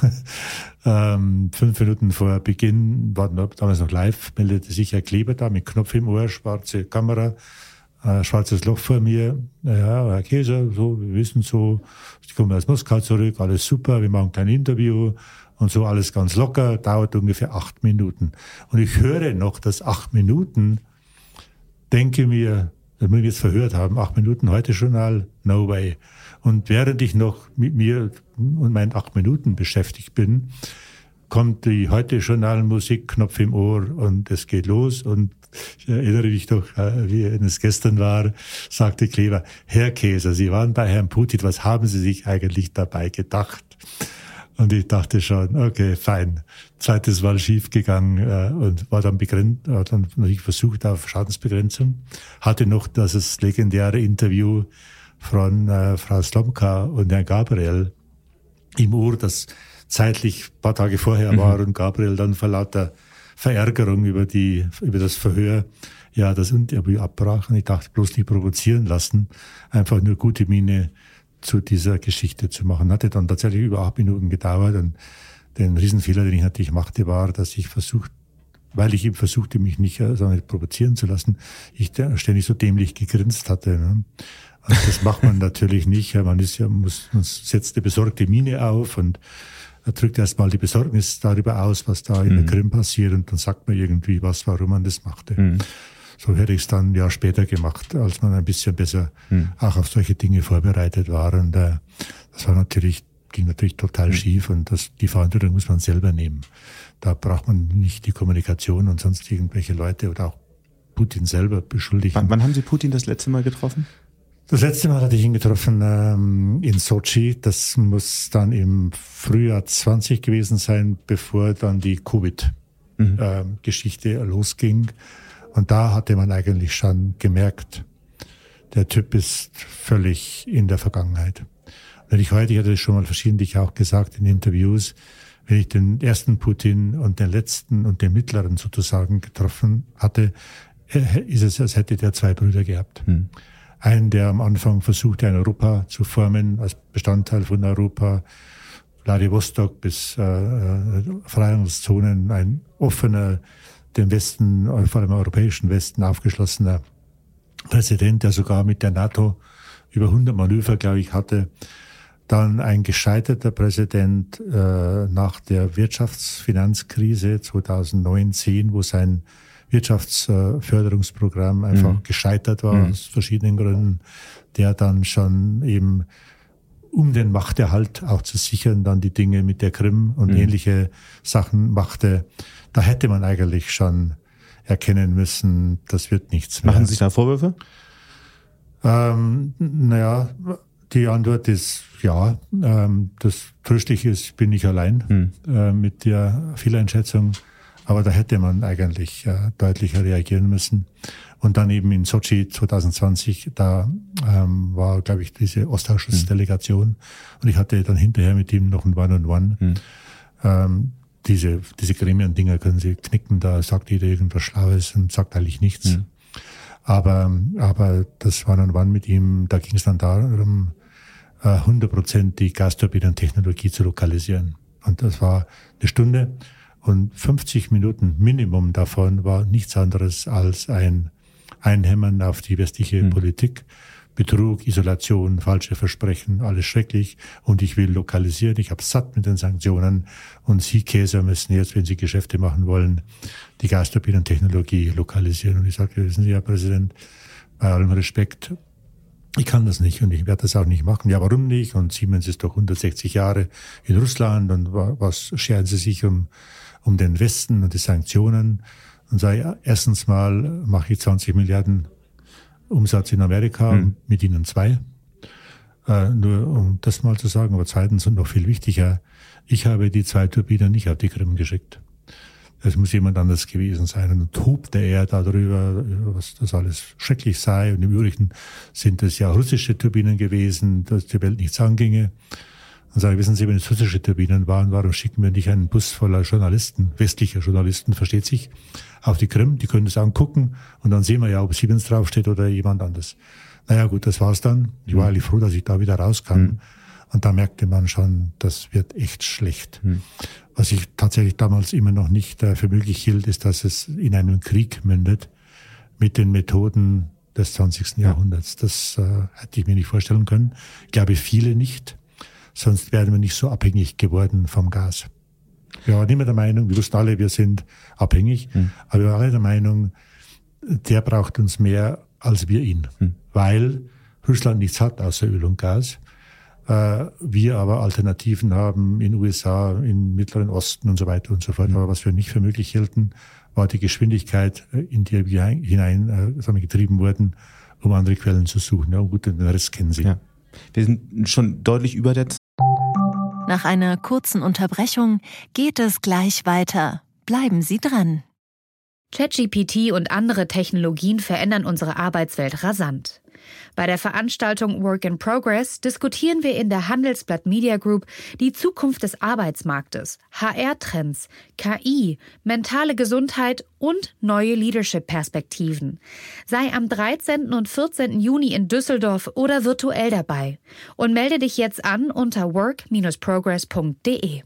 5 Minuten vor Beginn, war damals noch live, meldete sich Herr Kleber da mit Knopf im Ohr, schwarze Kamera, schwarzes Loch vor mir. Ja, Herr Käser, so, wir wissen so, Sie kommen aus Moskau zurück, alles super, wir machen kein Interview und so, alles ganz locker, dauert ungefähr 8 Minuten. Und ich höre noch, dass 8 Minuten, denke mir, das muss ich jetzt verhört haben, 8 Minuten Heute-Journal, no way. Und während ich noch mit mir und meinen 8 Minuten beschäftigt bin, kommt die Heute-Journal-Musik, Knopf im Ohr und es geht los. Und ich erinnere mich doch, wie es gestern war, sagte Kleber, Herr Käser, Sie waren bei Herrn Putin, was haben Sie sich eigentlich dabei gedacht? Und ich dachte schon, okay, fein. Zweites Mal schief gegangen und war dann begrenzt, hat dann natürlich versucht auf Schadensbegrenzung. Hatte noch das legendäre Interview von Frau Slomka und Herrn Gabriel im Ohr, das zeitlich ein paar Tage vorher war und Gabriel dann vor lauter Verärgerung über das Verhör, ja, das Interview abbrach. Und ich dachte, bloß nicht provozieren lassen, einfach nur gute Miene zu dieser Geschichte zu machen. Hatte dann tatsächlich über 8 Minuten gedauert. Und den Riesenfehler, den ich natürlich machte, war, dass ich weil ich eben versuchte, mich nicht provozieren zu lassen, ich ständig so dämlich gegrinst hatte. Ne? Und das macht man natürlich nicht. Man setzt eine besorgte Miene auf und drückt erstmal die Besorgnis darüber aus, was da in der Krim passiert, und dann sagt man irgendwie warum man das machte. So hätte ich es dann ein Jahr später gemacht, als man ein bisschen besser auch auf solche Dinge vorbereitet war. Und das ging natürlich total schief, und die Verantwortung muss man selber nehmen. Da braucht man nicht die Kommunikation und sonst irgendwelche Leute oder auch Putin selber beschuldigen. Wann haben Sie Putin das letzte Mal getroffen? Das letzte Mal hatte ich ihn getroffen in Sochi. Das muss dann im Frühjahr 20 gewesen sein, bevor dann die Covid-Geschichte losging. Und da hatte man eigentlich schon gemerkt, der Typ ist völlig in der Vergangenheit. Und ich hatte das schon mal verschiedentlich auch gesagt in Interviews, wenn ich den ersten Putin und den letzten und den mittleren sozusagen getroffen hatte, ist es, als hätte der 2 Brüder gehabt. Einen, der am Anfang versuchte, ein Europa zu formen, als Bestandteil von Europa, Vladivostok bis Freihandelszonen, ein offener, dem Westen, vor allem europäischen Westen, aufgeschlossener Präsident, der sogar mit der NATO über 100 Manöver, glaube ich, hatte. Dann ein gescheiterter Präsident nach der Wirtschaftsfinanzkrise 2009/10, wo sein Wirtschaftsförderungsprogramm einfach gescheitert war, aus verschiedenen Gründen, der dann schon eben, um den Machterhalt auch zu sichern, dann die Dinge mit der Krim und ähnliche Sachen machte. Da hätte man eigentlich schon erkennen müssen, das wird nichts mehr. Machen Sie sich da Vorwürfe? Die Antwort ist ja. Das Tröstliche ist, bin ich allein mit der Fehleinschätzung. Aber da hätte man eigentlich deutlicher reagieren müssen. Und dann eben in Sochi 2020, da war, glaube ich, diese Ostausschussdelegation. Und ich hatte dann hinterher mit ihm noch ein One-on-One. Diese Gremien-Dinger können Sie knicken, da sagt jeder irgendwas Schlaues und sagt eigentlich nichts. Aber das One-on-One mit ihm, da ging es dann darum, 100% die Gasturbinentechnologie zu lokalisieren. Und das war eine Stunde. Und 50 Minuten Minimum davon war nichts anderes als ein Einhämmern auf die westliche Politik. Betrug, Isolation, falsche Versprechen, alles schrecklich. Und ich will lokalisieren. Ich habe satt mit den Sanktionen. Und Sie, Käser, müssen jetzt, wenn Sie Geschäfte machen wollen, die Gasturbinentechnologie lokalisieren. Und ich sagte, wissen Sie, Herr Präsident, bei allem Respekt, ich kann das nicht und ich werde das auch nicht machen. Ja, warum nicht? Und Siemens ist doch 160 Jahre in Russland und was scheren Sie sich um den Westen und die Sanktionen? Und sage, erstens mal mache ich 20 Milliarden Umsatz in Amerika, mit Ihnen 2. Nur um das mal zu sagen, aber zweitens und noch viel wichtiger, ich habe die 2 Turbinen nicht auf die Krim geschickt. Es muss jemand anders gewesen sein. Und tobte er darüber, was das alles schrecklich sei. Und im Übrigen sind es ja russische Turbinen gewesen, dass die Welt nichts anginge. Und sage, wissen Sie, wenn es russische Turbinen waren, warum schicken wir nicht einen Bus voller Journalisten, westlicher Journalisten, versteht sich, auf die Krim? Die können das angucken und dann sehen wir ja, ob Siemens draufsteht oder jemand anderes. Naja gut, das war's dann. Ich war eigentlich froh, dass ich da wieder rauskam. Und da merkte man schon, das wird echt schlecht. Was ich tatsächlich damals immer noch nicht für möglich hielt, ist, dass es in einen Krieg mündet mit den Methoden des 20. Jahrhunderts. Das hätte ich mir nicht vorstellen können. Ich glaube, viele nicht. Sonst wären wir nicht so abhängig geworden vom Gas. Wir waren immer der Meinung, wir wussten alle, wir sind abhängig, aber wir waren alle der Meinung, der braucht uns mehr als wir ihn. Weil Russland nichts hat außer Öl und Gas. Wir aber Alternativen haben in USA, im Mittleren Osten und so weiter und so fort. Aber was wir nicht für möglich hielten, war die Geschwindigkeit, in die wir hinein getrieben wurden, um andere Quellen zu suchen. Ja, gut, den Rest kennen Sie. Ja. Wir sind schon deutlich über der Zeit. Nach einer kurzen Unterbrechung geht es gleich weiter. Bleiben Sie dran. ChatGPT und andere Technologien verändern unsere Arbeitswelt rasant. Bei der Veranstaltung Work in Progress diskutieren wir in der Handelsblatt Media Group die Zukunft des Arbeitsmarktes, HR-Trends, KI, mentale Gesundheit und neue Leadership-Perspektiven. Sei am 13. und 14. Juni in Düsseldorf oder virtuell dabei und melde dich jetzt an unter work-progress.de.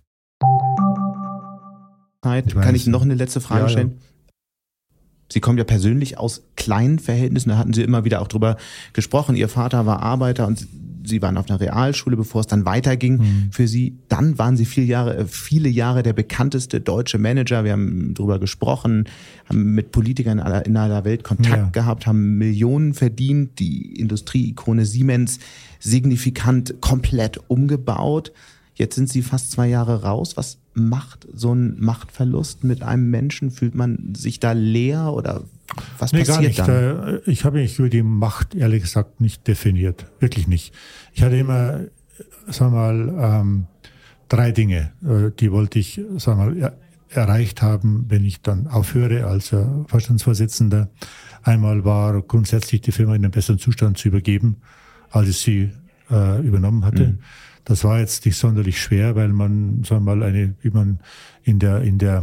Kann ich noch eine letzte Frage stellen? Ja. Sie kommen ja persönlich aus kleinen Verhältnissen, da hatten Sie immer wieder auch drüber gesprochen. Ihr Vater war Arbeiter und Sie waren auf einer Realschule, bevor es dann weiterging für Sie. Dann waren Sie viele Jahre der bekannteste deutsche Manager. Wir haben drüber gesprochen, haben mit Politikern in aller Welt Kontakt gehabt, haben Millionen verdient, die Industrieikone Siemens signifikant komplett umgebaut. Jetzt sind Sie fast 2 Jahre raus. Was macht so ein Machtverlust mit einem Menschen? Fühlt man sich da leer oder was passiert gar nicht. Dann? Ich habe mich über die Macht ehrlich gesagt nicht definiert. Wirklich nicht. Ich hatte immer, sagen wir mal, 3 Dinge, die wollte ich, sagen wir mal, erreicht haben, wenn ich dann aufhöre als Vorstandsvorsitzender. Einmal war grundsätzlich die Firma in einen besseren Zustand zu übergeben, als ich sie übernommen hatte. Das war jetzt nicht sonderlich schwer, weil man, sagen wir mal, wie man in der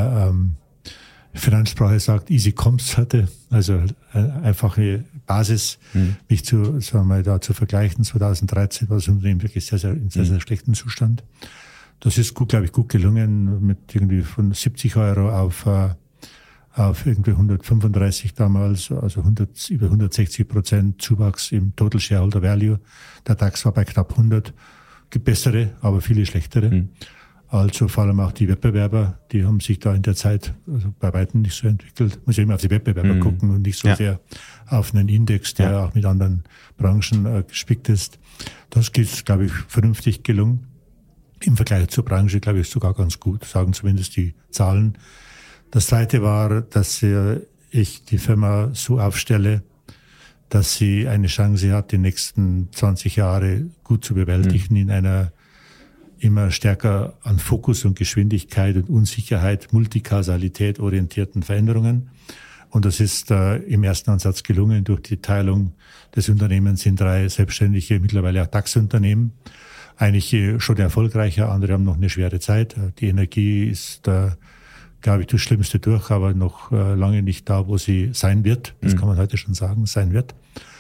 Finanzsprache sagt, easy comps hatte, also eine einfache Basis, mich sagen wir mal, da zu vergleichen. 2013 war das Unternehmen wirklich in sehr, sehr schlechten Zustand. Das ist gut gelungen, mit irgendwie von 70 Euro auf irgendwie 135 damals, also über 160% Zuwachs im Total Shareholder Value. Der DAX war bei knapp 100. Gibt bessere, aber viele schlechtere. Also vor allem auch die Wettbewerber, die haben sich da in der Zeit bei weitem nicht so entwickelt. Muss ja immer auf die Wettbewerber gucken und nicht so sehr auf einen Index, der auch mit anderen Branchen gespickt ist. Das ist, glaube ich, vernünftig gelungen. Im Vergleich zur Branche, glaube ich, sogar ganz gut, sagen zumindest die Zahlen. Das Zweite war, dass ich die Firma so aufstelle, dass sie eine Chance hat, die nächsten 20 Jahre gut zu bewältigen in einer immer stärker an Fokus und Geschwindigkeit und Unsicherheit, Multikausalität orientierten Veränderungen. Und das ist im ersten Ansatz gelungen durch die Teilung des Unternehmens in 3 selbstständige, mittlerweile auch DAX-Unternehmen. Einige schon erfolgreicher, andere haben noch eine schwere Zeit. Die Energie ist glaube ich, das Schlimmste durch, aber noch lange nicht da, wo sie sein wird. Das kann man heute schon sagen, sein wird.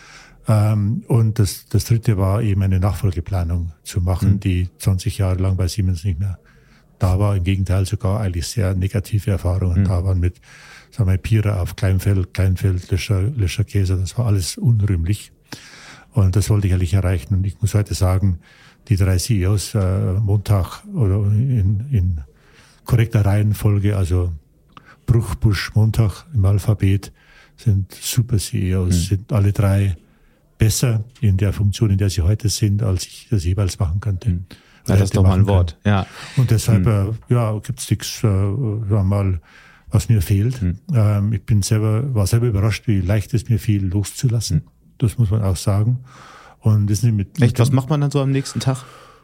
Und das Dritte war eben eine Nachfolgeplanung zu machen, die 20 Jahre lang bei Siemens nicht mehr da war. Im Gegenteil, sogar eigentlich sehr negative Erfahrungen da waren mit, sagen wir, Pira auf Kleinfeld, Löscher Käse. Das war alles unrühmlich. Und das wollte ich eigentlich erreichen. Und ich muss heute sagen, die 3 CEOs Montag oder in korrekter Reihenfolge, also Bruch, Busch, Montag im Alphabet, sind super CEOs, sind alle 3 besser in der Funktion, in der sie heute sind, als ich das jeweils machen könnte. Das ist doch mal ein Wort. Ja. Und deshalb, gibt's nichts, mal, was mir fehlt. Ich war selber überrascht, wie leicht es mir fiel, loszulassen. Das muss man auch sagen. Und das ist echt, was macht man dann so am nächsten Tag?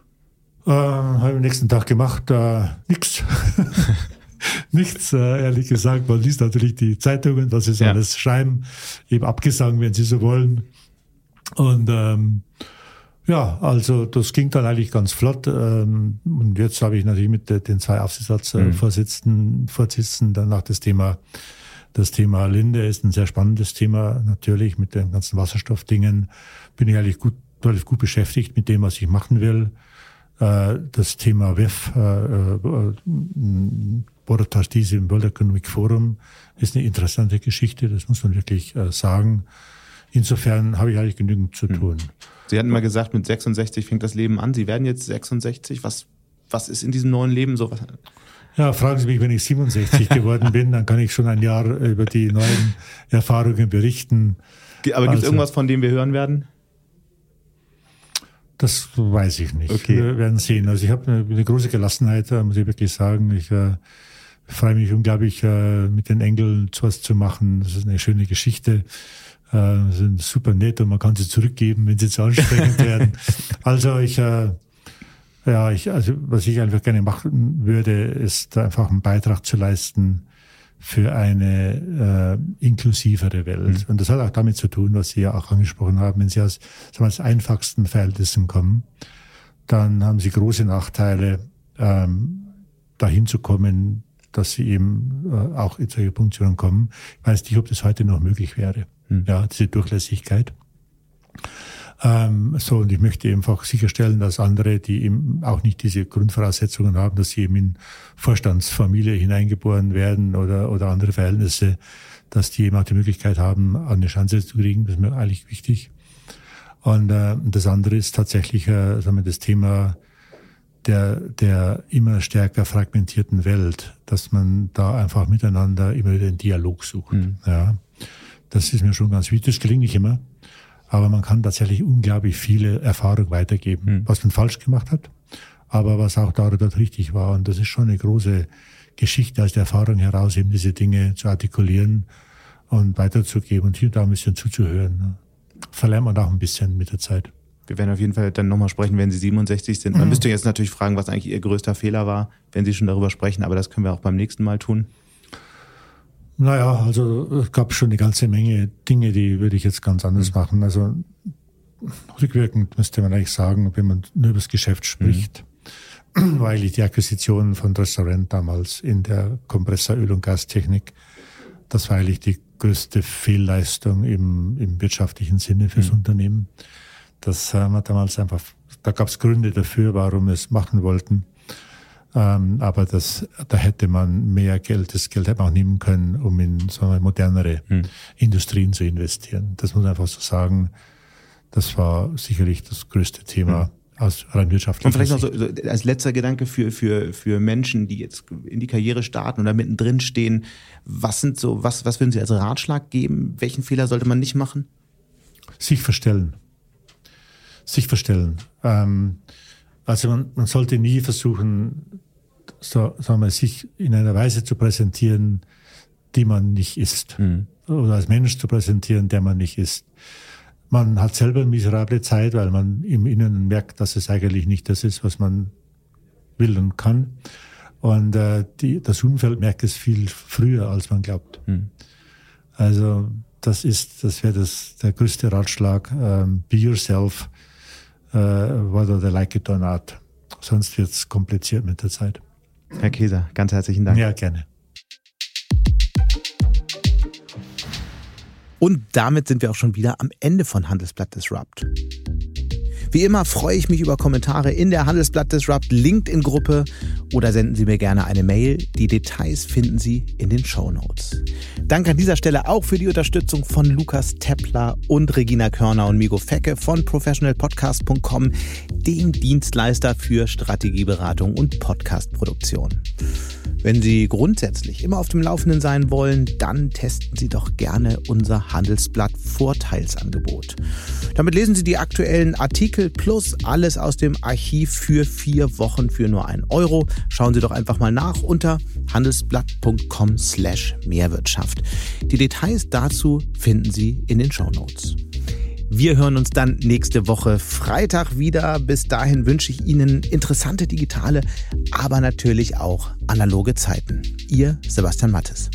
Habe ich am nächsten Tag gemacht, nichts. Nichts, ehrlich gesagt. Man liest natürlich die Zeitungen, was sie alles schreiben, eben Abgesang, wenn sie so wollen. Und also das ging dann eigentlich ganz flott. Und jetzt habe ich natürlich mit den 2 Aufsichtsratsvorsitzenden danach das Thema Linde ist ein sehr spannendes Thema natürlich mit den ganzen Wasserstoffdingen. Bin ich eigentlich relativ gut beschäftigt mit dem, was ich machen will. Das Thema WEF, Board of Trustees im World Economic Forum, ist eine interessante Geschichte, das muss man wirklich sagen. Insofern habe ich eigentlich genügend zu tun. Sie hatten mal gesagt, mit 66 fängt das Leben an. Sie werden jetzt 66. Was ist in diesem neuen Leben so? Ja, fragen Sie mich, wenn ich 67 geworden bin, dann kann ich schon ein Jahr über die neuen Erfahrungen berichten. Aber gibt es irgendwas, von dem wir hören werden? Das weiß ich nicht. Okay. Wir werden sehen. Also ich habe eine große Gelassenheit, muss ich wirklich sagen. Ich freue mich unglaublich, mit den Engeln sowas zu machen. Das ist eine schöne Geschichte. Sind super nett und man kann sie zurückgeben, wenn sie zu anstrengend werden. Also was ich einfach gerne machen würde, ist einfach einen Beitrag zu leisten für eine inklusivere Welt. Und das hat auch damit zu tun, was Sie ja auch angesprochen haben. Wenn Sie aus einfachsten Verhältnissen kommen, dann haben Sie große Nachteile, dahin zu kommen, dass Sie eben auch in solche Funktionen kommen. Ich weiß nicht, ob das heute noch möglich wäre. Ja, diese Durchlässigkeit. Und ich möchte einfach sicherstellen, dass andere, die eben auch nicht diese Grundvoraussetzungen haben, dass sie eben in Vorstandsfamilie hineingeboren werden oder andere Verhältnisse, dass die eben auch die Möglichkeit haben, eine Chance zu kriegen. Das ist mir eigentlich wichtig. Und das andere ist tatsächlich das Thema der immer stärker fragmentierten Welt, dass man da einfach miteinander immer wieder den Dialog sucht. Ja, das ist mir schon ganz wichtig. Das gelingt nicht immer. Aber man kann tatsächlich unglaublich viele Erfahrungen weitergeben, was man falsch gemacht hat, aber was auch dort richtig war. Und das ist schon eine große Geschichte aus der Erfahrung heraus, eben diese Dinge zu artikulieren und weiterzugeben und hier und da ein bisschen zuzuhören. Verlernt man auch ein bisschen mit der Zeit. Wir werden auf jeden Fall dann nochmal sprechen, wenn Sie 67 sind. Man müsste jetzt natürlich fragen, was eigentlich Ihr größter Fehler war, wenn Sie schon darüber sprechen, aber das können wir auch beim nächsten Mal tun. Naja, also es gab schon eine ganze Menge Dinge, die würde ich jetzt ganz anders machen. Also rückwirkend müsste man eigentlich sagen, wenn man nur über das Geschäft spricht, war eigentlich die Akquisition von Dresser-Rand damals in der Kompressoröl- und Gastechnik, das war eigentlich die größte Fehlleistung im wirtschaftlichen Sinne fürs Unternehmen. Das haben wir damals einfach, da gab es Gründe dafür, warum wir es machen wollten. Aber da hätte man mehr Geld, das Geld hätte man auch nehmen können, um in modernere Industrien zu investieren. Das muss man einfach so sagen. Das war sicherlich das größte Thema aus rein wirtschaftlicher Sicht. Und vielleicht noch so als letzter Gedanke für Menschen, die jetzt in die Karriere starten oder mittendrin stehen. Was würden Sie als Ratschlag geben? Welchen Fehler sollte man nicht machen? Sich verstellen. Also man sollte nie versuchen, sich in einer Weise zu präsentieren, die man nicht ist. Oder als Mensch zu präsentieren, der man nicht ist. Man hat selber eine miserable Zeit, weil man im Inneren merkt, dass es eigentlich nicht das ist, was man will und kann. Und das Umfeld merkt es viel früher, als man glaubt. Also das wäre der größte Ratschlag. Be yourself, whether they like it or not. Sonst wird es kompliziert mit der Zeit. Herr Keser, ganz herzlichen Dank. Ja, gerne. Und damit sind wir auch schon wieder am Ende von Handelsblatt Disrupt. Wie immer freue ich mich über Kommentare in der Handelsblatt Disrupt LinkedIn-Gruppe oder senden Sie mir gerne eine Mail. Die Details finden Sie in den Shownotes. Danke an dieser Stelle auch für die Unterstützung von Lukas Teppler und Regina Körner und Migo Fecke von professionalpodcast.com, dem Dienstleister für Strategieberatung und Podcastproduktion. Wenn Sie grundsätzlich immer auf dem Laufenden sein wollen, dann testen Sie doch gerne unser Handelsblatt Vorteilsangebot. Damit lesen Sie die aktuellen Artikel plus alles aus dem Archiv für 4 Wochen für nur 1 Euro. Schauen Sie doch einfach mal nach unter handelsblatt.com/Mehrwirtschaft. Die Details dazu finden Sie in den Shownotes. Wir hören uns dann nächste Woche Freitag wieder. Bis dahin wünsche ich Ihnen interessante digitale, aber natürlich auch analoge Zeiten. Ihr Sebastian Mattes.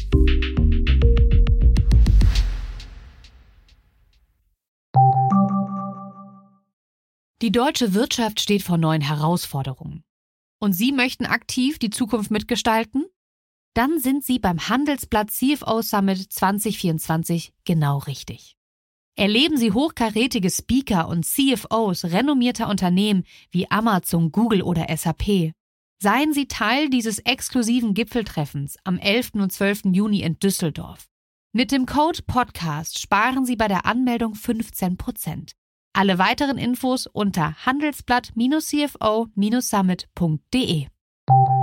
Die deutsche Wirtschaft steht vor neuen Herausforderungen. Und Sie möchten aktiv die Zukunft mitgestalten? Dann sind Sie beim Handelsblatt CFO Summit 2024 genau richtig. Erleben Sie hochkarätige Speaker und CFOs renommierter Unternehmen wie Amazon, Google oder SAP. Seien Sie Teil dieses exklusiven Gipfeltreffens am 11. und 12. Juni in Düsseldorf. Mit dem Code PODCAST sparen Sie bei der Anmeldung 15%. Alle weiteren Infos unter handelsblatt-cfo-summit.de.